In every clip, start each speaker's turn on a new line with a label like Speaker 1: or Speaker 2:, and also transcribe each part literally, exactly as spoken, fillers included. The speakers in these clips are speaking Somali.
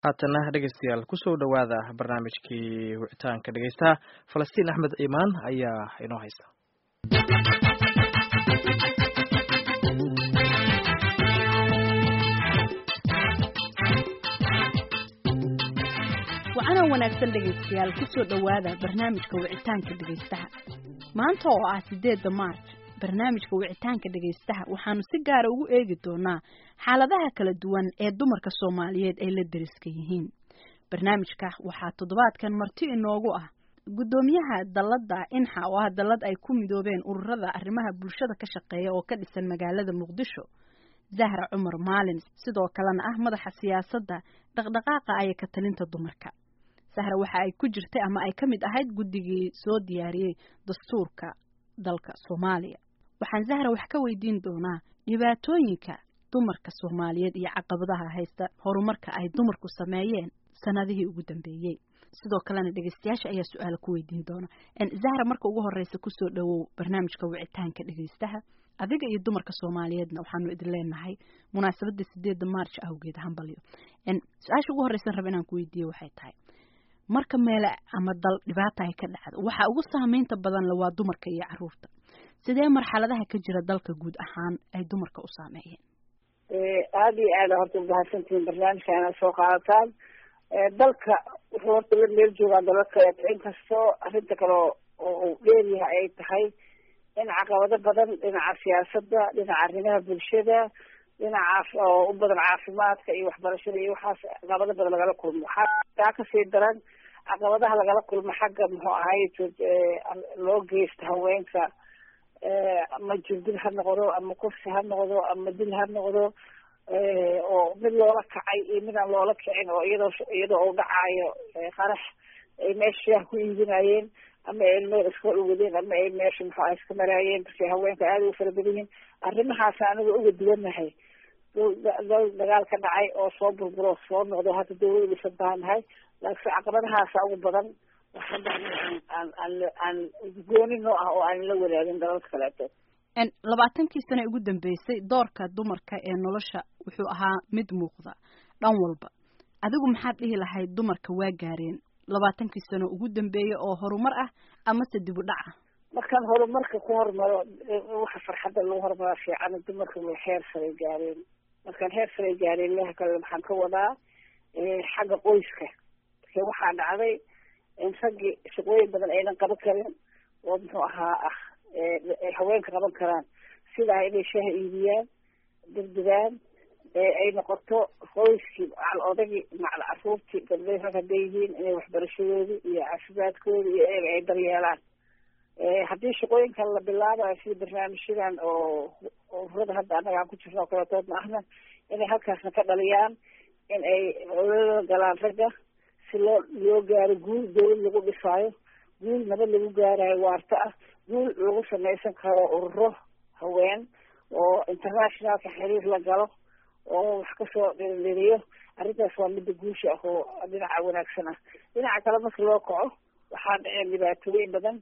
Speaker 1: haatana dhegeystayaal kusoo dhawaada barnaamijkii wicitaanka dhegeystaha Falastiin Axmed Iimaan ayaa inoo haysta.
Speaker 2: waxaana wanaagsan dhegeystayaal kusoo dhawaada barnaamijka wicitaanka dhegeystaha. maanta oo ah sideedda Maarch barnaamijka wicitaanka dhegeystaha waxaanu si gaar ah ugu eegi doonaa xaaladaha kala duwan ee dumarka Soomaaliyeed ay la deriska yihiin. barnaamijka waxaa toddobaadkan marti inoogu ah gudoomiyaha dalladda inxa oo ah dallad ay ku midoobeen ururada arrimaha bulshada ka shaqeeya oo ka dhisan magaalada Muqdisho, Zahra Cumar Maalin, sidoo kalena ah madaxa siyaasadda dhaqdhaqaaqa ay ka talinta dumarka. Zahra waxa ay ku jirtay ama ay ka mid ahayd guddigii soo diyaariyay dastuurka dalka Soomaaliya. waxaan Zahra wax ka weydiin doonaa dhibaatooyinka dumarka Soomaaliyeed iyo caqabadaha haysta horumarka ay dumarku sameeyeen sanadihii ugu dambeeyay. sidoo kalena dhageystayaasha ayaa su'aal ku weydiin doona. in Zahra marka ugu horeysa ku soo dhawow barnaamijka wicitaanka dhageystaha. adiga iyo dumarka Soomaaliyeedna waxaanu idin leenahay munaasabada sideedda Maarch awgeed hambalyo. in su'aasha ugu horeysa rab inaan ku weydiiyo waxay tahay marka meel ama dal dhibaato ay ka dhacdo waxa ugu saameynta badan la waa dumarka iyo caruurta. sidee marxaladaha ka jira dalka guud ahaan ay dumarka u saameeyeen?
Speaker 3: ee aad iyo aad horta u baahantiin barnaamijkan soo qaadataan. ee dalka wuxuu horta la meel joogaa dalka inkastoo arrinta kale oo dheeryahay ay tahay in caqabado badan dhinaca siyaasadda, dhinaca arrimaha bulshada, dhinaca oo u badan caafimaadka iyo waxbarashada iyo waxaas caqabado badan lagala kulmo. waxaa ka sii daran caqabadaha lagala kulmo xagga muxuu ahaay loo geysta haweenka ama jirdil ha noqdo ama kursi ha noqdo ama dil ha noqdo oo mid loola kacay iyo mid aan loola kicin oo iyadoo iyadoo uu dhacaayo qarax ay meesha ku iibinayeen ama ay meel iska ugadeen ama ay meesha muxuu ahaay iska maraayeen dadka haweenka aad u fara badan yihiin. arrimahaas aniga uga duwanahay dal dagaal ka dhacay oo soo burburo soo noqdo hadda dawlad dhisan taanahay laakiin caqabadahaas ugu badan waxaan aan aan aan goonin oo ah oo aan la wadaagin dalalka kaleeto.
Speaker 2: in labaatankii sano ugu dambeysay doorka dumarka ee nolosha wuxuu ahaa mid muuqda dhan walba. adigu maxaad dhihi lahayd dumarka waa gaareen labaatankii sano ugu dambeeyay oo horumar ah ama se dib u dhac ah?
Speaker 3: markaan horumarka ku hormaro waxa farxadda lagu horumaro fiican dumarka way heer sare gaareen. markaan heer sare gaareen leha kale waxaan ka wadaa xagga qoyska. waxaa dhacday in raggii shaqooyin badan aynan qaban karin oo muxuu ahaa ah ay haweenka qaban karaan sida inay shaaha iibiyaan, degdegaan, ay noqoto qoyskii macal odagii macal caruurtii gabdhaha rag hadday yihiin inay waxbarashadoodii iyo caafimaadkooda iyo eega ay daryeelaan. haddii shaqooyinkan la bilaabayo sida barnaamijyadan oo ururada hadda annaga aan ku jirno oo kaletoodna ahna inay halkaasna ka dhaliyaan in ay ololada galaan ragga si loo loo gaaro guul dawlad lagu dhisaayo, guul nabad lagu gaarayo waarta ah, guul lagu samaysan karo ururo haween oo internationalka xiriir la galo oo wax kasoo dhirindhiriyo. arrintaas waa midda guusha ah oo dhinaca wanaagsan ah. dhinaca kale marka loo kaco waxaa dhaceen dhibaatooyin badan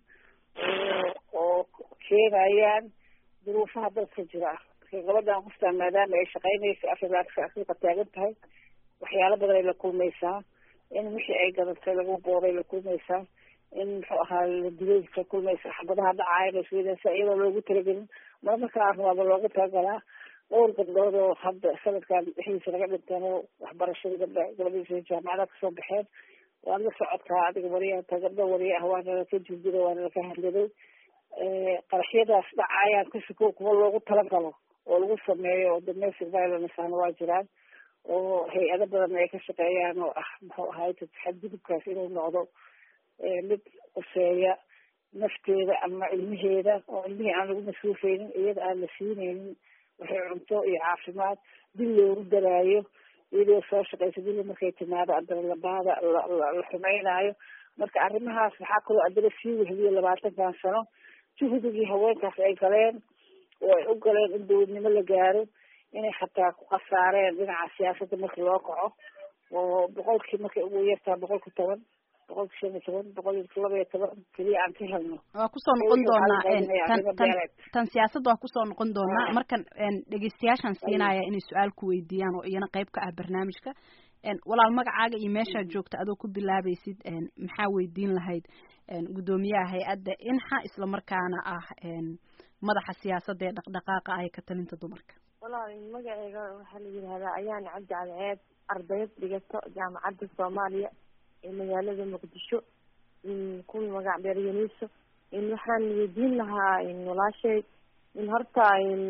Speaker 3: oo keenayaan duruufaha dalka jira. gabadhan qoftaan maadaama ay shaqaynaysa afrilaadka afrika taagan tahay waxyaalo badan ay la kulmaysaa. in wixii ay gadatay lagu booray la kulmaysaa, in muxuu ahaa la dilay la kulmaysaa, xabadaha dhacaayo lasweydansa iyadoo loogu talagelin marmarka arwaaba loogu talagalaa. dhowr gabdhood oo hadda sanadkan dhexdiisa laga dhinteen oo waxbarashada gabdha gabadhiisa jaamacada kasoo baxeen waad la socodkaa adiga wariyaanta gabdho wariye ah waana laka jirjiro waana laka hadladay. qaraxyadaas dhacaayaan kasiko kuwa loogu talagalo oo lagu sameeyo oo domestic violence ahna waa jiraan oo hay-ado badan ay ka shaqeeyaan oo ah muxuu ahaay xadgudubkaas inuu noqdo mid quseeya nafteeda ama ilmaheeda oo ilmihii aan lagu masruufeynin iyada aan la siineynin waxay cunto iyo caafimaad dil loogu daraayo iyadoo soo shaqeysa dil markay timaado adana labaada la xumeynaayo. marka arrimahaas waxaa kaloo adana sii wehliyo labaatankan sano juhdigii haweenkaas ay galeen oo ay u galeen in dawladnimo la gaaro inay xataa ku khasaareen dhinaca siyaasadda marka loo kaco oo boqolkii markay ugu yartaa boqolki toban boqolki shan iyo toban boqol iyo laba iyo toban keliya aan ka helno.
Speaker 2: waa kusoo noqon doonaa tan siyaasadda waa kusoo noqon doonaa markan dhegeystayaashan siinaya inay su-aal ku weydiiyaan oo iyana qayb ka ah barnaamijka. walaal magacaaga iyo meeshaad joogta adoo ku bilaabaysid maxaa weydiin lahayd guddoomiyaha hay-adda inxa isla markaana ah madaxa siyaasadda ee dhaqdhaqaaqa ah ee ka talinta dumarka.
Speaker 4: walaal magacayga waxaa la yidhahdaa ayaan cabdi cadceed ardayad dhigato jaamacadda soomaaliya ee magaalada muqdisho kuwii magac dheer yaniiso waxaan weydiin lahaa walaashay in horta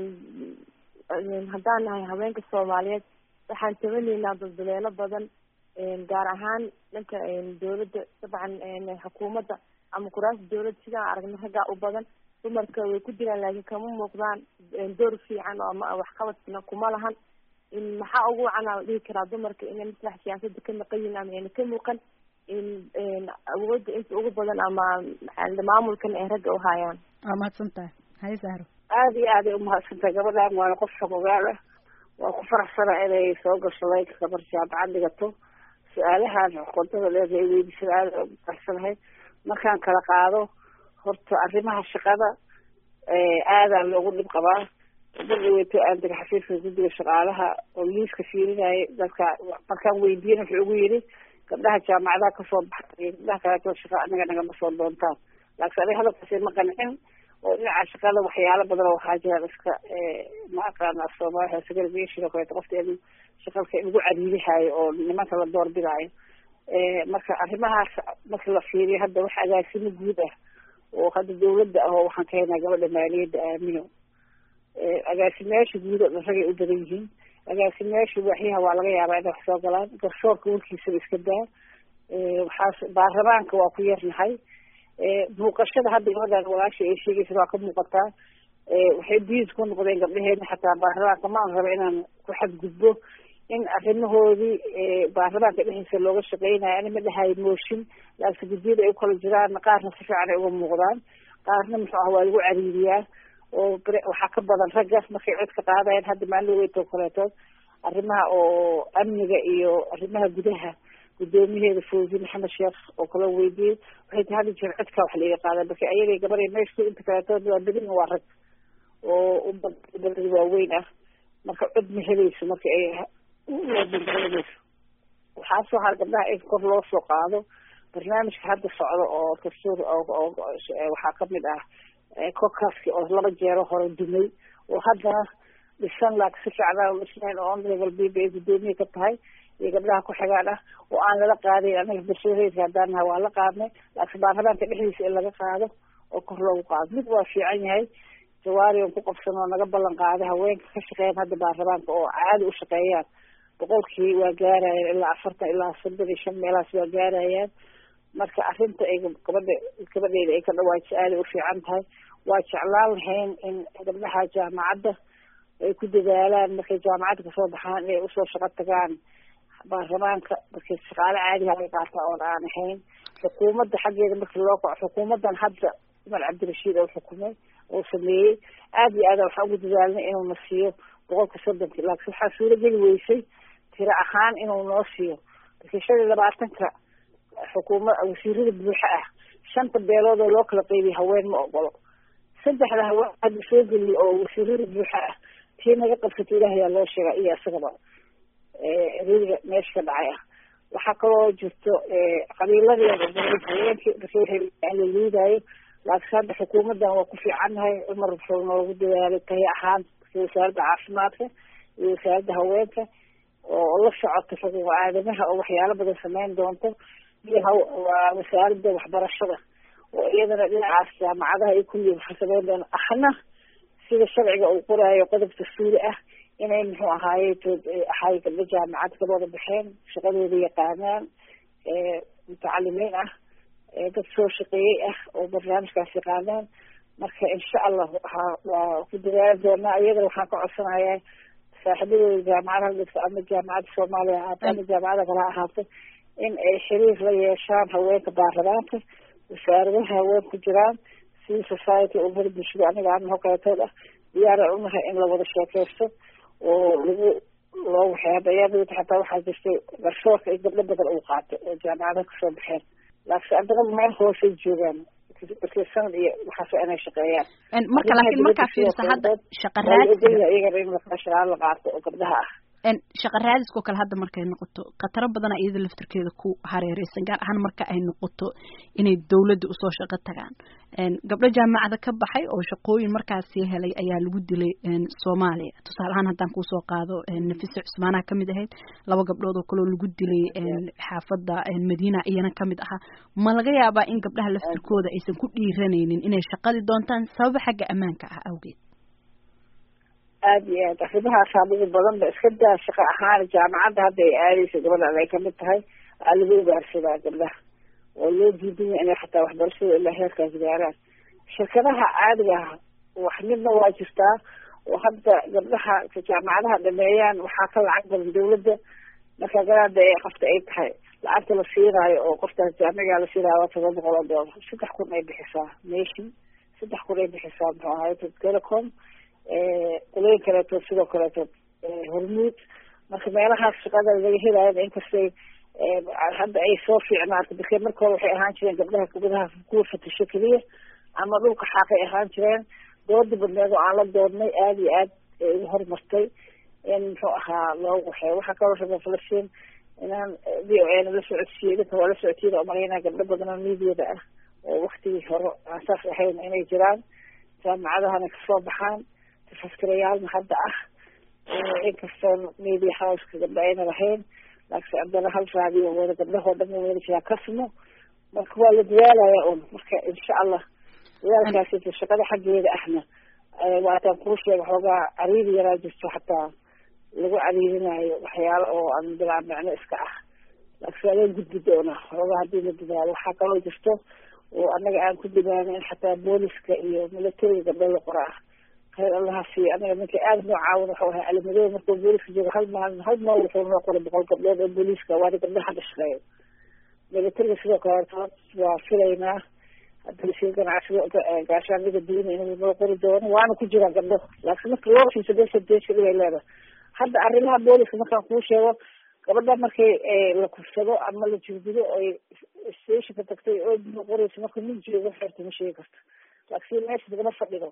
Speaker 4: haddaan nahay haweenka soomaaliyeed waxaan tabanaynaa dulduleelo badan gaar ahaan dhanka dawladda dabcan xukuumadda ama kuraasta dawladda sidaan aragno raggaa u badan dumarka way ku jiraan laakiin kama muuqdaan door fiican oo ama waxqabadna kuma lahan maxaa ugu wacan la dhihi karaa dumarka inay maslax siyaasada ka maqan yihin ama ayna ka muuqan awoodda inta ugu badan ama maamulkan ay ragga u haayaan.
Speaker 2: waa mahadsan tahay haye sahro.
Speaker 3: aada iyo aaday umahadsan tahay gabadhaan waana qof xogogaal ah waa ku faraxsana inay soo gashaday gabar jaamacad dhigato su-aalahaan qodada leeda ay weydiisada aada ugu faraxsanahay markaan kala qaado horta arrimaha shaqada aadaa loogu dhib qabaa dadaweyto aan dega xafiiska guddiga shaqaalaha oo liiska fiirinaya dadka markaan weydiin wuxuu ugu yidhi gabdhaha jaamacadaha kasoo baxay iyo gabdhaha kaleeto shaqa anaga nagama soo doontaan laakiin aniga hadalkaasi ma qancin oo dhinaca shaqada waxyaalo badan oo waxaa jiraan iska ma aqaana soomaaliya segregation oo kaleeto qofteedu shaqalka lagu cariirihayo oo nimanka la doorbidaayo marka arrimahaas marka la fiiriyo hadda wax agaasimo guud ah oo hadda dawladda ah oo waxaan ka haynaa gabadha maaliyadda aamino agaasimayaasha guud oo dhan ragay u badan yihiin agaasimayaasha waaxyaha waa laga yaabaa inay wax soo galaan garsoorka warkiisaba iska daa waxaas baarlamaanka waa ku yarnahay muuqashada hadda gabadhaan walaasha ay sheegaysa waa ka muuqataa waxay diis ku noqdeen gabdhaheena xataa baarlamaanka maan raba inaan ku xadgudbo in arrimahoodii baarlamaanka dhexdiisa looga shaqeynayo ani ma dhahayo mooshin laakiin guddiyada ay ukala jiraan qaarna si fiican ay uga muuqdaan qaarna muxuu ah waa lagu cariiriyaa oo waxaa ka badan ragga markay cod ka qaadayaan hadda maalin weytoo kaleeto arrimaha oo amniga iyo arrimaha gudaha guddoomiyaheeda fawzi maxamed sheekh oo kala weydiiyey waxay tahay hadda jeer codkaa wax laiga qaada marka ayaday gabar meeshku inta kaleeto waa badin waa rag oo ubad waaweyn ah marka cod ma helayso marka ay wadindareynayso waxaa soo har gabdhaha in kor loo soo qaado barnaamijka hadda socdo oo dastuur oo waxaa kamid ah kokaski oo laba jeero hore dumay oo haddana dhisan laakiin si fiicnaa dhisnayn oo honorable b b ay guddoomiye ka tahay iyo gabdhaha ku xigaan ah oo aan lala qaadayn anaga bulshadareedka haddaan nahay waa la qaadnay laakiin baarlamaanka dhexdiisa in laga qaado oo kor loogu qaado mid waa fiican yahay jawaari on ku qabsan oo naga ballan qaaday haweenka ka shaqeeyaan hadda baarlamaanka oo caadi u shaqeeyaan boqolkii waa gaarayaan ilaa afartan ilaa soddon iyo shan meelahaas waa gaarayaan marka arrinta ay gabadha gabadheyda ay ka dhawaajiso aaday u fiican tahay waa jeclaan lahayn in gabdhaha jaamacadda ay ku dadaalaan markay jaamacadda kasoo baxaan inay usoo shaqo tagaan baarlamaanka markay shaqaale caadiha ay qaataa oon aan ahayn xukuumadda xaggeeda markii loo kaco xukuumaddan hadda cumar cabdirashiid oo xukumay oo sameeyey aada iyo aada waxaa ugu dadaalnay inuu na siiyo boqolka soddonki laakiin waxaa suurageli weysay tiro ahaan inuu noo siiyo markii shan iyo labaatanka xukuuma wasiirada buuxa ah shanta beelood oo loo kala qeybiya haween ma ogolo saddexda haween hadda soo geliya oo wasiirada buuxa ah tii naga qabsata ilaahayaa loo sheega iyo isagaba riga meesha ka dhacay ah waxaa kaloo jirto qabiiladeeda haweenkii la liidaayo laakiin hadda xukuumaddan waa ku fiicannahay cumar wuxuu noogu dadaalay tahi ahaan wasaaradda caafimaadka iyo wasaaradda haweenka oo la socota xuquuq aadamaha oo waxyaalo badan sameyn doonto iyo waa wasaaradda waxbarashada oo iyadana dhinacaas jaamacadaha iyo kulli waxa sameyn doona ahna sida sharciga uu qoraayo qodob dastuuri ah inay muxuu ahaaye tood ahay gabdho jaamacad ka wada baxeen shaqadooda yaqaanaan mutacalimiin ah dad soo shaqeeyey ah oo barnaamijkaas yaqaanaan marka insha allah waxaa waa ku dadaali doonaa iyadana waxaan ka codsanayaa saaxiibadooda jaamacadaha dhigta ama jaamacadda soomaaliya ahaata ama jaamacada kale ha ahaato in ay xiriir la yeeshaan haweenka baarlamaanka wasaaradaha haween ku jiraan civil society umada bulshada aniga ama hokaetood ah diyaara unahay in lawada sheekeysto oo lagu loo waxyaabayaa xataa waxaa jirtay garsoorka iyo gabdho badan uu qaato oo jaamacadaha kasoo baxeen laakiin adaga meel hoosay joogaan markii sanad iyo waxaas inay shaqeeyaan
Speaker 2: marka laakiin markaa fiirsa hadda shaqa raadsiga
Speaker 3: iyagana in shaqaale la qaato oo gabdhaha ah
Speaker 2: en shaqo raadiskoo kale hadda markay noqoto khataro badan iyada laftirkeeda ku hareereysan gaar ahaan marka ay noqoto inay dawladda usoo shaqo tagaan en gabdho jaamacada ka baxay oo shaqooyin markaasi helay ayaa lagu dilay en Soomaaliya tusaale ahaan haddaan ku soo qaado en Nafisa Cusmaana kamid ahayd laba gabdhood oo kale oo lagu dilay en xaafada en Madiina iyana kamid aha ma laga yaabaa in gabdhaha laftirkooda aysan ku dhiiranaynin inay shaqadii doontaan sabab xagga ammaanka ah awgeed
Speaker 3: aad iyo aad arrimahaasa ugu badan ba iska daa shaqo ahaan jaamacadda hadda ay aadayso gabadha ay kamid tahay aa lagu ugaarsadaa gabdhaha oo loo diidan yahay inay xataa waxbarashada ilaa heerkaas gaaraan shirkadaha caadiga ah wax midna waa jirtaa oo hadda gabdhaha jaamacadaha dhameeyaan waxaa ka lacag badan dawladda marka garaada ee qofta ay tahay lacagta la siinaayo oo qoftaas jaamigaa la siinaayo waa toban boqol oo doolar saddex kun ay bixisaa nation saddex kun ay bixisaa muxuu ahaay telecom qolooyin kaleeto sidoo kaleeto hormuud marka meelahaas shaqada laga helayo inkastay hadda ay soo fiicnaato dadka marka hore waxay ahaan jireen gabdhaha gudaha kuwa fatasho keliya ama dhulka xaaqay ahaan jireen dooda badneed oo aan la doodnay aada iyo aad ugu horumartay in muxuu ahaa loogu waxeey waxaa kaloo raba falastiin inaan v o a na la socodsiiyey dadka waa la socodsiiyada oo malaynaa gabdho badan oo miidiyada ah oo waktigii hore aan saas ahayn inay jiraan jaamacadahana kasoo baxaan tafaskirayaalna hadda ah inkastoo media houseka gabdha ayna lahayn laakiin haddana hal raadiyo wada gabdhahoo dhan wada jiraa kasmo marka waa la dadaalaya un marka insha allah dadaalkaasi shaqada xaggeeda ahna waataan kuu sheega xoogaa cariiri yaraa jirto xataa lagu cariirinayo waxyaalo oo aan bilaa macno iska ah laakiin waa laga gudbi doonaa xoogaa haddii la dadaalo waxaa kaloo jirto oo annaga aan ku dibaano in xataa booliska iyo militariga gabdho la qora ah khayr allaha siiyo anaga ninka aada noo caawin wuxuu ahaa calimadooda markuu booliska joogo hal maalin hal maal wuxuu noo qoray boqol gabdhood oo booliska waana gabdhaha hadda shaqeeyo militariga sidoo kaleeto waa filaynaa hadda wasiir ganacsiga gaashaaniga diina inuu noo qori doono waana ku jiraan gabdho laakiin marka loo siiso desa deesha dhibay leedahay hadda arrimaha booliska markaan kuu sheego gabadha markay la kursado ama la jirdido oy stationka tagtay oo dib qorayso marka nin joogo xerta ma sheegi karto laakiin meesha dagama fadhido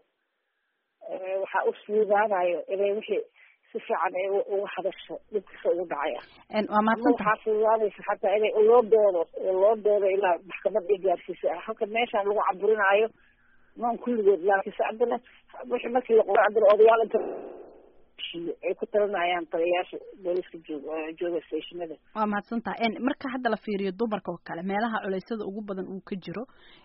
Speaker 3: waxaa u suugaanayo inay wixii si fiican ay uga hadasho dhibkasa ugu dhacaya waxaa fududaanaysa xataa inay loo doodo loo doodo ilaa maxkamad ay gaarsiisa halka meeshaan lagu caburinaayo noon kulligood laakiinse haddana wixii markii la qoro haddana odayaal inta ay ku talinayaan taliyayaasha booliska joog jooga stationada
Speaker 2: waa mahadsantaha marka hadda la fiiriyo dumarka oo kale meelaha culeysada ugu badan uu ka jiro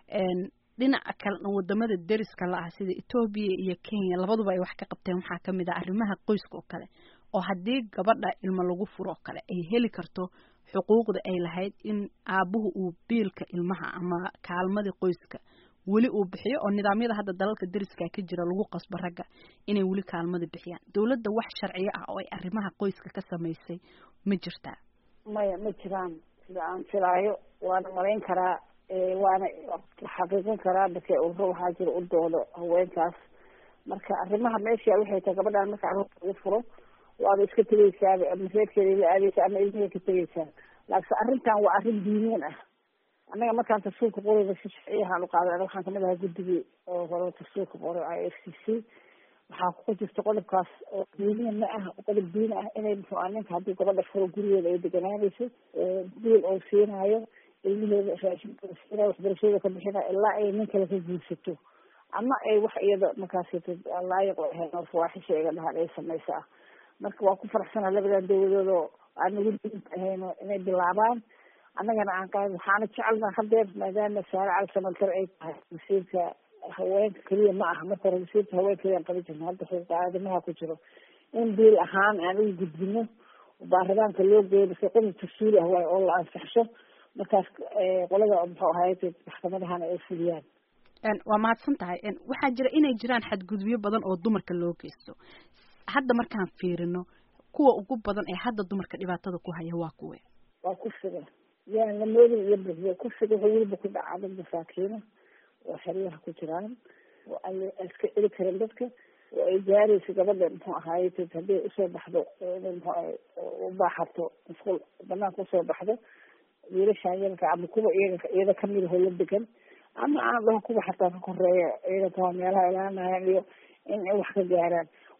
Speaker 2: dhinaca kale wadamada deriska la ah sida Ethiopia iyo Kenya labaduba ay wax ka qabteen waxaa kamid ah arrimaha qoyska oo kale oo haddii gabadha ilmo lagu furo kale ay heli karto xuquuqda ay lahayd in aabuhu uu biilka ilmaha ama kaalmadii qoyska weli uu bixiyo oo nidaamyada hadda dalalka deriska ka jira lagu qasbo ragga inay weli kaalmada bixiyaan dawladda wax sharciyo ah oo ay arrimaha qoyska ka sameysay ma jirtaa
Speaker 3: maya ma jiraan sida aan filaayo waana malayn karaa waana xaqiiqin karaa dadka uu waxaa jira u doodo haweenkaas marka arrimaha meesha waxay tahay gabadhaan marka carruurta lagu furo waaba iska tegeysaa ama reerkeeda la aadeysa ama ilmihi ka tegeysaa laakiin arrintan waa arrin diiniin ah annaga markaan tafsiirka qorayba si sharciyahaan u qaaday anaga waxaan kamid ahaa guddigii oo hore tafsiirka qoray i f c c waxaa ku jirta qodobkaas oo diiniin ma ah qodob diini ah inay muxuu ah ninka haddii gabadha furo gurigeeda ay deganaanayso biil oo siinaayo ilmaheeda raashinkooda siina waxbarashada ka bixina ilaa ay nin kale ka guursato ama ay wax iyada markaas laayiq oo ahayn oo fawaaxisha iga dhahaan ay samaysaa marka waa ku faraxsanaa labadan dawladood oo aan nagu diinta ahayn inay bilaabaan annagana aan qaad waxaana jecelnaa hadeer maadaama saare cali samalkar ay tahay wasiirka haweenka keliya ma aha marka hore wasiirka haweenka keliya aan qaban jirno hadda xuquuqa aadamaha ku jiro in biil ahaan aan ugu gudbino baarlamaanka loo geeyo marka qodob tafsiili ah waay oo la ansaxsho markaas qolada muxuu ahayd maxkamadahana ay fuliyaan
Speaker 2: waa mahadsan tahay waxaa jira inay jiraan xadgudubyo badan oo dumarka loo geysto hadda markaan fiirino kuwa ugu badan ee hadda dumarka dhibaatada ku haya waa kuwe
Speaker 3: waa kufsiga yaan la moodin iyo buxiyo kufsiga wuxuu weliba ku dhacaa dad masaakiina oo xeryaha ku jiraan oo ay iska celi karin dadka oo ay gaarayso gabadha muxuu ahayd haddii usoo baxdo muxuu u baaxato masquul banaanka usoo baxdo wiilashaan yanka ama kuwa iyaga iyada kamid ahoo la degan ama aan dhaho kuwa xataa ka koreeya iyaga taa meelaha ilaanayaan iyo in ay wax ka gaaraan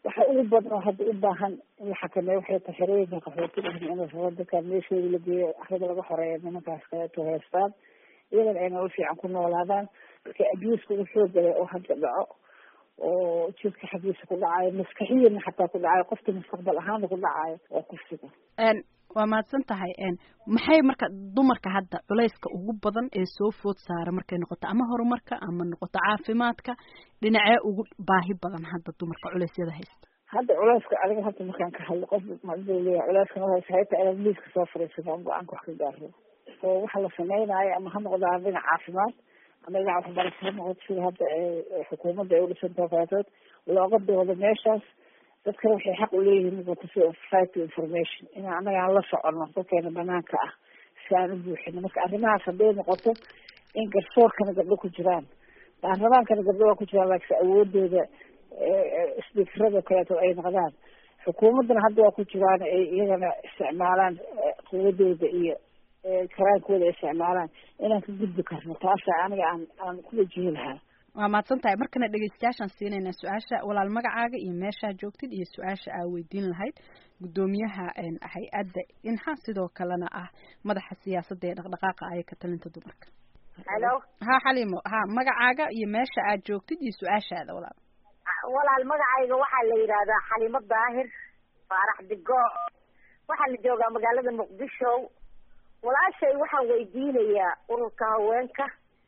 Speaker 3: waxa ugu badan oo hadda u baahan in la xakameeyo waxay tahay xerooyinka qaxootiga in la rabo dadkaan meeshooda la geeyo arada laga xoreeyo nimankaas kaleeto heestaan iyagana ay nolol fiican ku noolaadaan marka abuuska ugu xoog galay oo hadda dhaco oo jirka xaggiisa ku dhacayo maskaxiyana xataa ku dhacayo qofka mustaqbal ahaana ku dhacayo waa kufsiga
Speaker 2: waa mahadsan tahay maxay marka dumarka hadda culayska ugu badan ee soo food saara markay noqoto ama horumarka ama noqoto caafimaadka dhinacee ugu baahi badan hadda dumarka culeysyada haysta
Speaker 3: hadda culeyska aniga hadda markaan ka hadlo qof maduu leeyahay culeyskana waa hayta inaad miiska soo fariisato aan go-aanka wax ka gaaro oo waxa la sameynaayo ama ha noqdaa dhinac caafimaad ama dhinac waxbarasho ha noqoto sida hadda xukuumadda ay u dhisantaho kaleetood looga doodo meeshaas dadkana waxay xaq uleeyihiin right to information in anaga aan la socono dadkeena banaanka ah si aan u buuxino marka arrimahaas hadday noqoto in garsoorkana gabdho ku jiraan baarlamaankana gabdho waa ku jiraan laakiin awoodooda isbiikarada kaleeto ay noqdaan xukuumaddana hadda waa ku jiraan ay iyagana isticmaalaan quwadooda iyo karaankooda ay isticmaalaan inaan ka gudbi karno taasa aniga aan aan ku wajihi lahaa
Speaker 2: waa mahadsan tahay markana dhegeystayaashaan siinaynaa su-aasha walaal magacaaga iyo meeshaa joogtid iyo su-aasha aa weydiin lahayd guddoomiyaha hay-adda inxa sidoo kalena ah madaxa siyaasadda ee dhaqdhaqaaqa aya ka talinta dumarka
Speaker 5: halo
Speaker 2: ha xaliimo ha magacaaga iyo meesha aad joogtid iyo su-aashaada walaal
Speaker 5: walaal magacayga waxaa la yidhaahdaa xalimo daahir faarax digo waxaa la joogaa magaalada muqdisho walaashay waxaan weydiinayaa ururka haweenka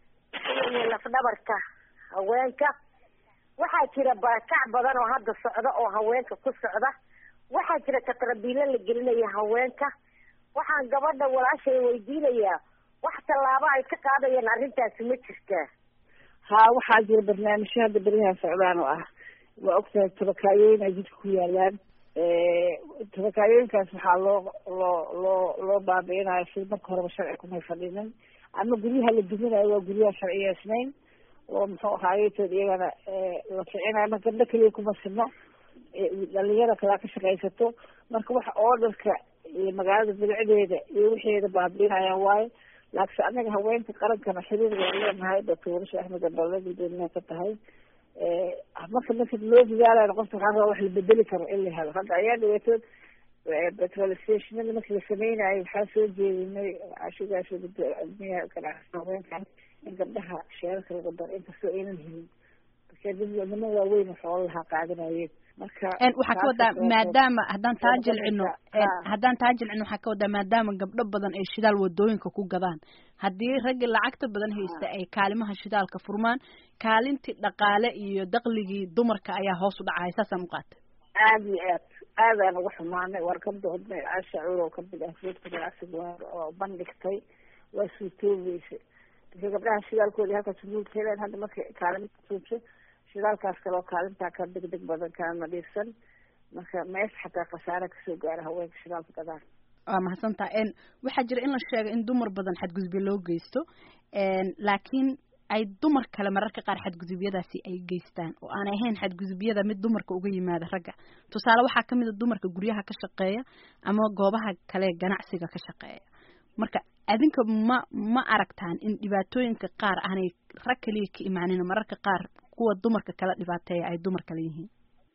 Speaker 5: iyo lafdhabarka haweenka waxaa jira barakac badan oo hadda socda oo haweenka ku socda waxaa jira katrabiilo la gelinaya haweenka waxaan gabadha walaashay weydiinayaa wax tallaabo ay ka qaadayaan arrintaasi ma jirtaa
Speaker 3: haa waxaa jira barnaamijyo hadda beryahan socdaan oo ah waa ogtahay tabakaayooyin ay jidka ku yaalaan tabakaayooyinkaas waxaa loo loo loo loo baabi'inayo si marka horeba sharci kumay fadhinin ama guryaha la duminayo waa guryaha sharciyeysnayn oo muxuu ahaayeetood iyagana la ficinayo marka gabdho keliya kuma sino dhalinyada kalaa ka shaqaysato marka waxa oodarka iyo magaalada bilicdeeda iyo wixeeda baabi'inayaan waayo laakiinse anaga haweenka qarankana xiriir waan leenahay doctor warisha axmed abale guddoomiyaha ka tahay marka marka loo dadaalayo qofka waxaa rabaa wax la bedeli karo in la helo hadda ayaa dhaweetood petrol stationada markii la sameynayo waxaa soo jeedinay cashugaas gudoomiyaha ganacsiga haweenkan in gabdhaha sheerarka lagu daro inkastoo aynan helin niman waaweyn xoolo lahaa qaadanayeen marka
Speaker 2: waxaa ka wadaa maadaama haddaan taa jilcino haddaan taa jilcino waxaa ka wadaa maadaama gabdho badan ay shidaal wadooyinka ku gadaan haddii raggii lacagta badan haysta ay kaalimaha shidaalka furmaan kaalintii dhaqaale iyo dakligii dumarka ayaa hoos u dhacaya saasaan u qaatay
Speaker 3: aada iyo aad aadaan uga xumaanay war ka doodnay caasha cuur oo kamid ah reerka ganacsiga oo bandhigtay waa suurtoobeysay dadka gabdhaha shidaalkoodii halkaas guulka heleen hadda markay kaalimta suubso shidaalkaas kale oo kaalintaa ka degdeg badan kana nadiifsan marka mees xataa khasaare kasoo gaara haweenka shidaalka gadaan
Speaker 2: waa mahadsantaha waxaa jira in la sheego in dumar badan xadgudubyo loo geysto laakiin ay dumar kale mararka qaar xadgudubyadaasi ay geystaan oo aan ahayn xadgudubyada mid dumarka uga yimaada ragga tusaale waxaa kamid a dumarka guryaha ka shaqeeya ama goobaha kale ganacsiga ka shaqeeya marka adinka ma ma aragtaan in dhibaatooyinka qaar aanay rag kaliya ka imaanin mararka qaar kuwa dumarka kala dhibaateeya ay dumar kale yihiin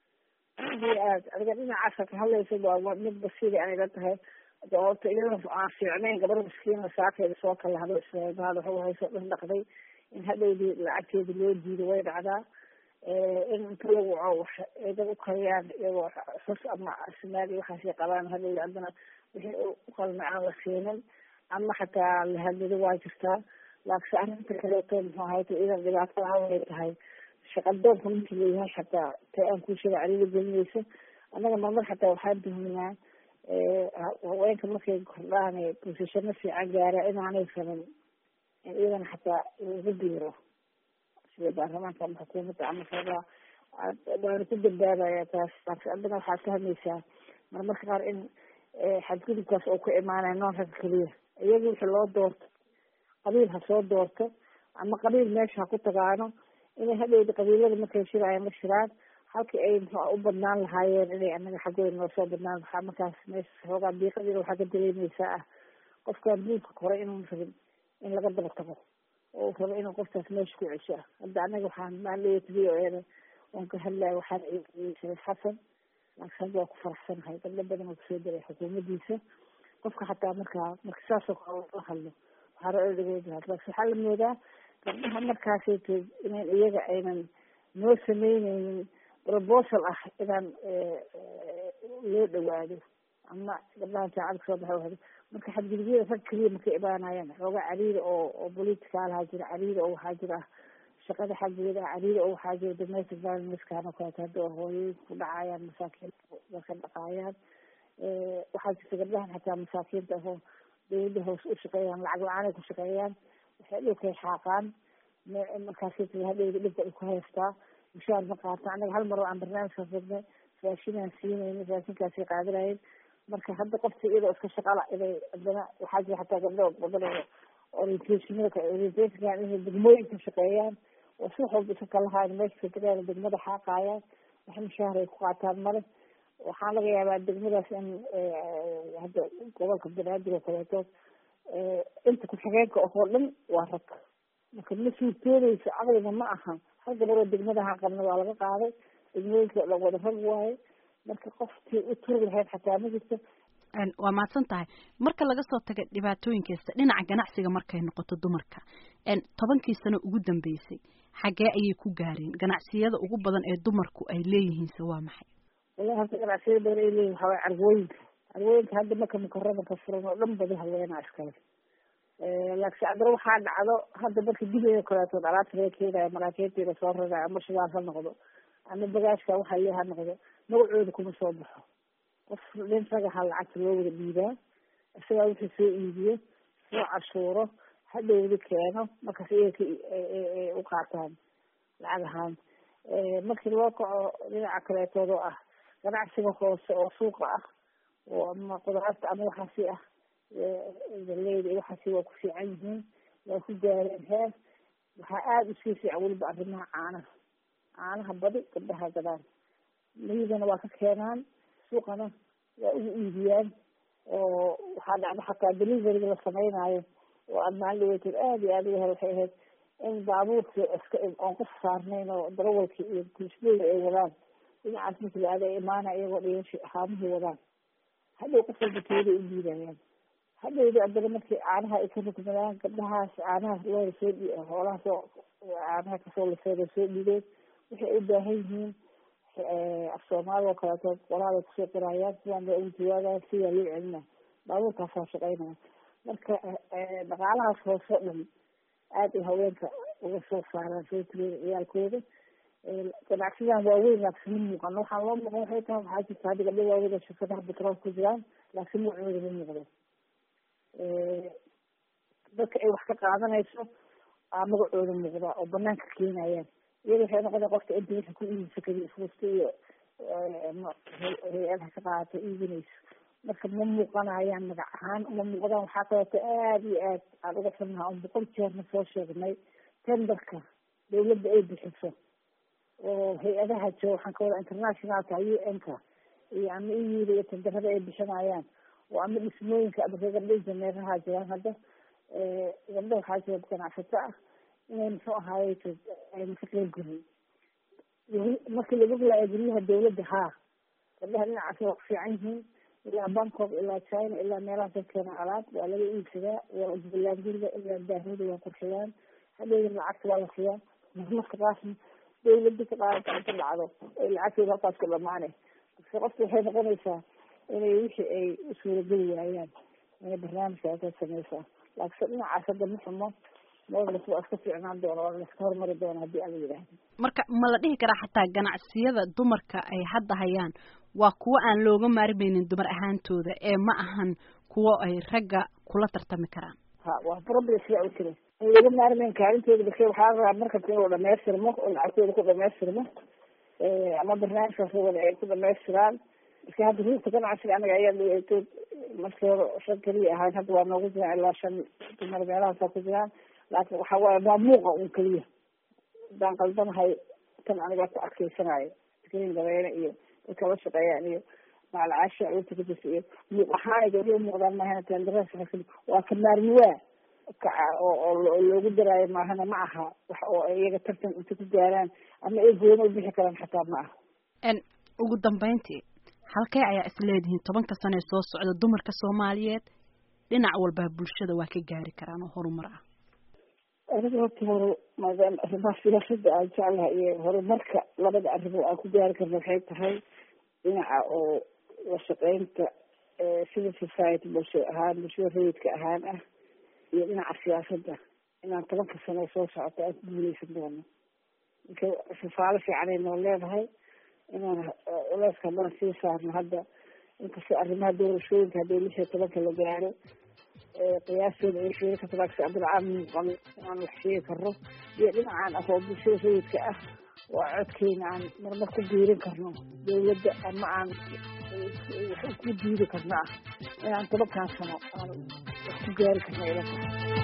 Speaker 3: aad iyo aad adiga dhinacaasa ka hadlaysa waa mid basiiri anayla tahay sababta iyadana aan fiicnayn gabadha miskiina saakeeda soo kala hado ismaada waxa hayso dhan dhaqday in hadhowdii lacagteeda loo diido way dhacdaa in inta lagu dad u kariyaan iyagoo xus ama asmaadi waxaasay qabaan hadhowdi haddana wixii u qalmay aan la siinin ama xataa lahadlado waa jirtaa laakiinse arrinta kaleeto muxuu ahayta idan dhibaatada haway tahay shaqadoonka markii leeyahay xataa ta aan kuushaga caliila gelinayso annaga marmar xataa waxaan tuhminaa haweenka markay kordhaan bosishano fiican gaara inaanay sanin in iyadana xataa lagu biiro sida baarlamaanka ama xukuumadda ama sabaa waana ku dambaabaya taas laakiin haddana waxaad fahmaysaa marmarka qaar in xadgudubkaas oo ku imaanaya noon ragga keliya iyaga wixii loo doorto qabiil ha soo doorto ama qabiil meesha ha ku tagaano inay hadhowda qabiilada markay shiraayan la shiraan halkii ay muxua u badnaan lahaayeen inay anaga xaggooda noo soo badnaan waxaa markaas meesha xoogaa biiqadiina waxaa ka dareemeysaa ah qofkaan buulka koray inuun rabin in laga daba tago oo uu rabo inuu qofkaas meesha ku cesho ah hadda anaga waxaan maanleeya v o eda oon ka hadlaya waxaan shariif xasan laakiin hadda waa ku faraxsanahay gabdho badan oo kusoo diray xukuumaddiisa qofka xataa markaa marka saasoo kale la hadlo waxaa ra-iisul laakiin waxaa la moodaa gabdhaha markaasaytood inaan iyaga aynan noo sameyneynin proposal ah inaan loo dhawaado ama gabdhaha jaacada kasoo baxa wahdo marka xadgudubyada rag keliya markay imaanayaan xoogaa cariiri oo oo politicaalaha jira cariiri oo waxaa jira shaqada xaggeeda cariiri oo waxaa jira domestic violencekan oo kaleeto hadda oo hooyooyinka ku dhacayaan masaakiin dadka dhaqaayaan waxaa jirta gabdhahan xataa masaakiinta ahoo dawladda hoos u shaqeeyaan lacag la-aanay ku shaqeeyaan waxay dhulkay xaaqaan markaas hadhowda dhibka ay ku haystaa mushaar ma qaata anaga hal mar oo aan barnaamijka fidnay raashinaan siinayna raashinkaasay qaadanayeen marka hadda qofta iyadoo iska shaqala inay haddana waxaa jira xataa gabdho badan orientationada orientationkan inay degmooyinka shaqeeyaan oo si wax walba iska kalahayn meesha kadegaan degmada xaaqaayaan wax mushaar ay ku qaataan male waxaa laga yaabaa degmadaas in hadda gobolka banaadir oo kaleeto inta ku-xigeenka oo dhan waa rag marka ma suurtoodeyso caqliga ma aha hal gabaroo degmadaha qabna waa laga qaaday degmooyinka dhan wada rag waaye marka qofkii u turi lahayd xataa ma jirto
Speaker 2: waa mahadsan tahay marka laga soo taga dhibaatooyinkeesta dhinaca ganacsiga markay noqoto dumarka tobankii sano ugu dambeysay xaggee ayay ku gaareen ganacsiyada ugu badan ee dumarku ay leeyihiinse waa maxay
Speaker 3: wallahi hadda ganacsiyada badan ay leeyihin waxaa waay cargooyinka cargooyinka hadda marka mukarama ka furan oo dhan badi haweenaa iskale laakiin haddana waxaa dhacdo hadda marka dibeeda kaleetood alaabta laga keenayo maraakiibteeda soo rarayo ama shidaal ha noqdo ama bagaashka waxa lee ha noqdo magacooda kuma soo baxo qof nin ragaha lacagta loo wada dhiibaa isagaa wixii soo iibiyo soo cashuuro hadhowda keeno markaas iyaga u qaataan lacag ahaan markii loo kaco dhinaca kaleetood oo ah ganacsiga hoose oo suuqa ah oo ama qudaarta ama waxaasi ah galeyda waxaasi waa ku fiican yihiin waa ku gaareen heer waxaa aada usii fiican weliba arrimaha caanaha caanaha badi gabdhaha gadaan miyadana waa ka keenaan suuqana waa ugu iibiyaan oo waxaa dhacda xataa deliveryga la sameynaayo oo aan maalin dhaweeteed aada iyo aada uga hel waxay ahayd in baabuurka iska oon qof saarnayn oo darawalka iyo kulisbooda ay wadaan dhinacaas markii la aada ay imaana iyagoo dhigashi haamihii wadaan hadhow qof walba tooda u dhiibayaan hadhowda haddana markii caanaha ay ka rugmadaan gabdhahaas caanaha looda soo dhi hoolaha soo caanaha kasoo lisooda soo dhiideen waxay u baahan yihiin af soomaaliya oo kaleeto qolaada kusoo qorayaan sidaan baa ugu jawaabaya sidaa loo celina baabuurkaasaa shaqeynaya marka dhaqaalahaas hoose o dhan aada ay haweenka uga soo saaraan soo tiriya ciyaalkooda ganacsidan waaweyn laakiin ma muuqano waxaan loo muuqan waxay tahay waxaa jirta hadda gabdho waaweyn oo shirkadaha betroolka ku jiraan laakiin magacooda ma muuqdo dadka ay wax ka qaadanayso aa magacooda muuqda oo banaanka keenayaan iyada waxay noqonaya qofka inta wixii ku iibisa kadi isfuusta iyo hay-adaha ka qaadata iibinayso marka ma muuqanayaan magac ahaan uma muuqdaan waxaa kaleeto aada iyo aad aan uga xunnaha on boqol jeerna soo sheegnay tenderka dawladda ay bixiso oo hay-adaha jooga waxaan ka wada internationalka u n-ka iyo ama iyuda iyo tenderada ay bixinayaan oo ama dhismooyinka ama gabdho injineeraha jiraan hadda gabdho waxaa jira ganacsato ah inay muxuu ahaaye ayna ka qeyb gelin markii laga gulaayo guryaha dawladda haa gabdhaha dhinacaas waa ku fiican yihiin ilaa bangkok ilaa china ilaa meelaha dadkeena alaab waa laga iibsadaa waa jubbaland guriga ilaa daahooda waa qurxiyaan hadhowda lacagta waa la siyaa marmarka qaasna dawladda ka qaadata inta dhacdo ay lacagteeda halkaas ku dhamaane marka qofka waxay noqonaysaa inay wixii ay u suurageli waayaan inay barnaamijka ka sameysaa laakiin dhinacaas hadda ma xumo moodlas waa iska fiicnaan doona waa laiska horumari doona haddii ala yidhaahdo
Speaker 2: marka ma la dhihi karaa xataa ganacsiyada dumarka ay hadda hayaan waa kuwo aan looga maarmeynin dumar ahaantooda ee ma ahan kuwo ay ragga kula tartami karaan
Speaker 3: ha waa problem sidaa u tiri in laga maarmeyn kaalintooda base waxaa rabaa markasta inuu dhamaystirmo oo lacagtooda ku dhamaystirmo ama barnaamijkaas wada ay ku dhamaystiraan marka hadda ruugta ganacsiga anaga ayaa tood markii hore shan keliya ahayn hadda waa noogu jiraan ilaa shan dumar meelahaasaa ku jiraan laakin waxa waaye waa muuqa un keliya hadaan qaldanahay tan anigaa ku adkeysanayo iskrin gabeene iyo dadka la shaqeeyaan iyo macalcaasha urta ka jirta iyo muuq ahaan gabdho muuqdaan maahana tenderada waa ka maarmiwaa oo loogu daraayo maahana ma aha wax oo iyaga tartan inta ku gaaraan ama ay gooni u bixi karaan xataa ma aha
Speaker 2: ugu dambeyntii halkee ayaa isleedihiin tobanka sano ee soo socda dumarka Soomaaliyeed dhinac walba bulshada waa ka gaari karaan oo horumar ah
Speaker 3: aniga horta hore maadaama arrimaha siyaasadda aan jeclahay iyo horumarka labada arrimood aan ku gaari karno waxay tahay dhinaca oo la shaqeynta civil society bulsho ahaan bulshada rayidka ahaan ah iyo dhinaca siyaasadda inaan tobanka sano soo socota aan ku guuleysan doono marka sifaalo fiican ay noo leedahay inaan culeyska haddana sii saarno hadda inkastoo arrimaha doorashooyinka haddii lix iyo tobanka la gaaro qiyaastooda ay sheegi karto laakiin cabdilcaamin qabo inaan wax sheegi karno iyo dhinacaan ah oo bulshada rayidka ah waa codkeena aan marmar ku biirin karno dawladda ama aan wax ku diidi karno ah inaan tobankan sano aan wax ku gaari karno ila tahay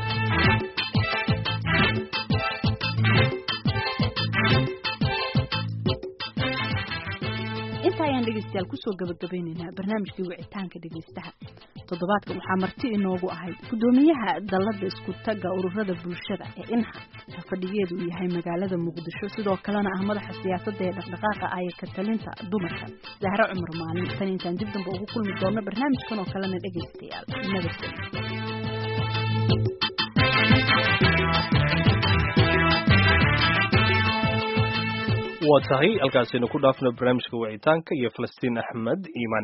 Speaker 2: inta ayaan dhegeystayaal kusoo gabagabaynaynaa barnaamijkii wicitaanka dhegeystaha toddobaadka waxaa marti inoogu ahayd gudoomiyaha dalada isku taga ururada bulshada ee inha fadhigeedu uu yahay magaalada muqdisho sidoo kalena ah madaxa siyaasadda ee dhaqdhaqaaqa ay ka talinta dumarka Zahra Cumar Maalin tan intaan dib dambe ugu kulmi doono barnaamijkan oo kalena dhegeystayaal nabadgelyo
Speaker 6: waa tahay halkaasina ku dhaafno barnaamijka wicitaanka iyo Falastiin Axmed Iimaan